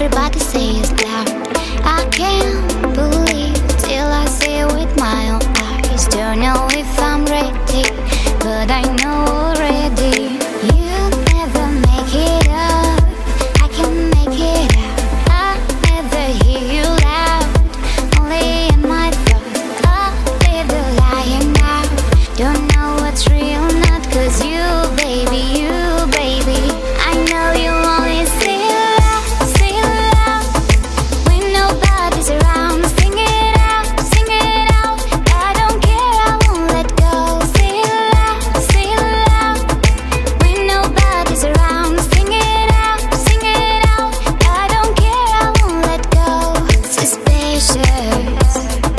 everybody says loud. I can't believe till I see it with my own eyes. Don't know if I'm ready, but I know already. You never make it up, I can make it out. I never hear you loud, only in my thoughts. I live the lying out, don't know what's real, not 'cause you, baby, I know you only see loud when nobody's around. Sing it out, I don't care, I won't let go. Sing loud when nobody's around. Sing it out, I don't care, I won't let go. Suspicious,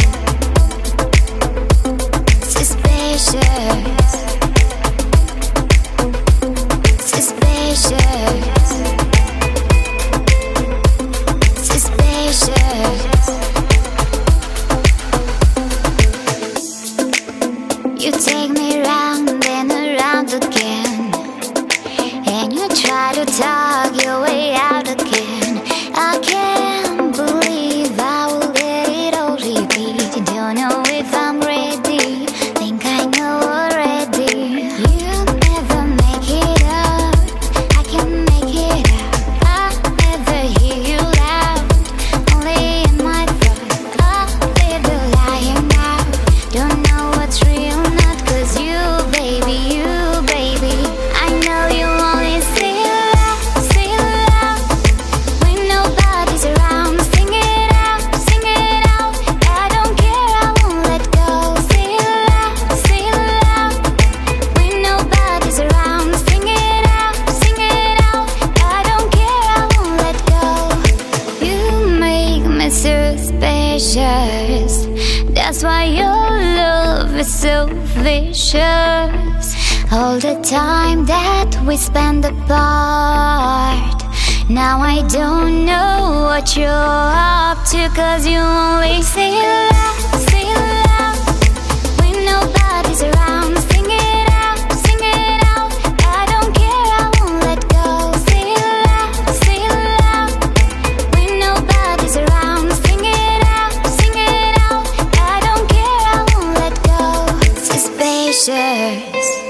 suspicious, suspicious, suspicious. You take me round and around again, and you try to talk your way out again. I can't believe I will let it all repeat. Don't know if I'm ready, think I know already. You never make it up, I can make it out. I never hear you loud, only in my thoughts. I live the lying out, don't know what's real, not 'cause you, baby, I know you only see loud when nobody's around. Sing it out, I don't care, I won't let go. Sing loud when nobody's around. Sing it out, I don't care, I won't let go. You make me suspicious, that's why your love is so vicious. All the time that we spend apart, now I don't know what you're up to, 'cause you only say loud when nobody's around. Sing it out, I don't care, I won't let go. Sing loud when nobody's around. Sing it out, I don't care, I won't let go. Suspicious,